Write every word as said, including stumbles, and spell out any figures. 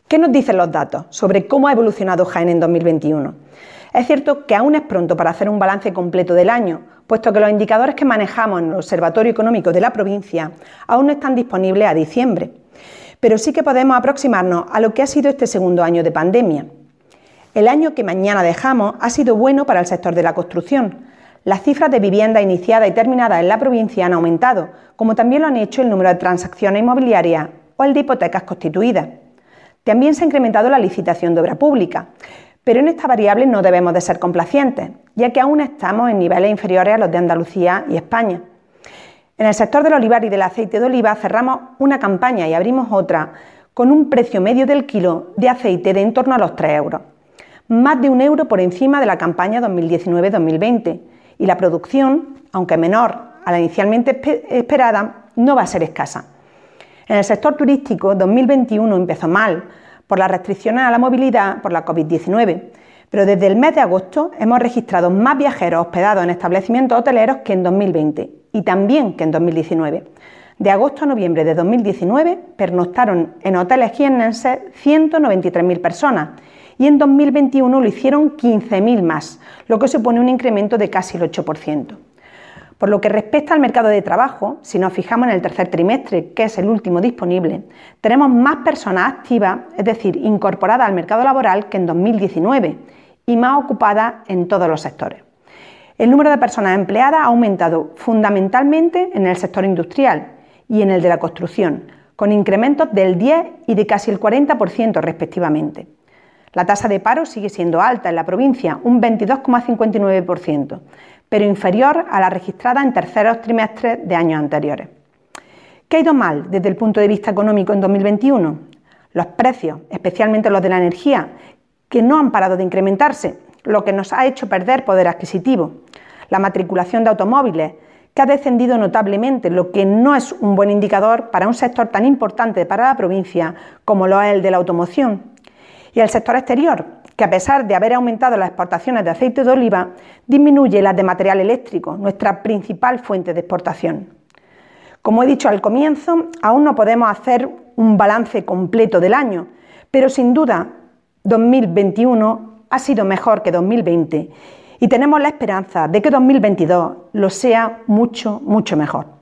¿Qué nos dicen los datos sobre cómo ha evolucionado Jaén en dos mil veintiuno? Es cierto que aún es pronto para hacer un balance completo del año, puesto que los indicadores que manejamos en el Observatorio Económico de la provincia aún no están disponibles a diciembre, pero sí que podemos aproximarnos a lo que ha sido este segundo año de pandemia. El año que mañana dejamos ha sido bueno para el sector de la construcción. Las cifras de vivienda iniciada y terminada en la provincia han aumentado, como también lo han hecho el número de transacciones inmobiliarias o el de hipotecas constituidas. También se ha incrementado la licitación de obra pública, pero en esta variable no debemos de ser complacientes, ya que aún estamos en niveles inferiores a los de Andalucía y España. En el sector del olivar y del aceite de oliva cerramos una campaña y abrimos otra con un precio medio del kilo de aceite de en torno a los tres euros, más de un euro por encima de la campaña dos mil diecinueve dos mil veinte, y la producción, aunque menor a la inicialmente esperada, no va a ser escasa. En el sector turístico, dos mil veintiuno empezó mal por las restricciones a la movilidad por la COVID diecinueve, pero desde el mes de agosto hemos registrado más viajeros hospedados en establecimientos hoteleros que en dos mil veinte y también que en dos mil diecinueve. De agosto a noviembre de dos mil diecinueve pernoctaron en hoteles jiennenses ciento noventa y tres mil personas y en dos mil veintiuno lo hicieron quince mil más, lo que supone un incremento de casi el ocho por ciento. Por lo que respecta al mercado de trabajo, si nos fijamos en el tercer trimestre, que es el último disponible, tenemos más personas activas, es decir, incorporadas al mercado laboral que en dos mil diecinueve y más ocupadas en todos los sectores. El número de personas empleadas ha aumentado fundamentalmente en el sector industrial y en el de la construcción, con incrementos del diez y de casi el cuarenta por ciento respectivamente. La tasa de paro sigue siendo alta en la provincia, un veintidós coma cincuenta y nueve por ciento, pero inferior a la registrada en terceros trimestres de años anteriores. ¿Qué ha ido mal desde el punto de vista económico en dos mil veintiuno? Los precios, especialmente los de la energía, que no han parado de incrementarse, lo que nos ha hecho perder poder adquisitivo. La matriculación de automóviles, que ha descendido notablemente, lo que no es un buen indicador para un sector tan importante para la provincia como lo es el de la automoción. Y el sector exterior, que a pesar de haber aumentado las exportaciones de aceite de oliva, disminuye las de material eléctrico, nuestra principal fuente de exportación. Como he dicho al comienzo, aún no podemos hacer un balance completo del año, pero sin duda dos mil veintiuno ha sido mejor que dos mil veinte y tenemos la esperanza de que dos mil veintidós lo sea mucho, mucho mejor.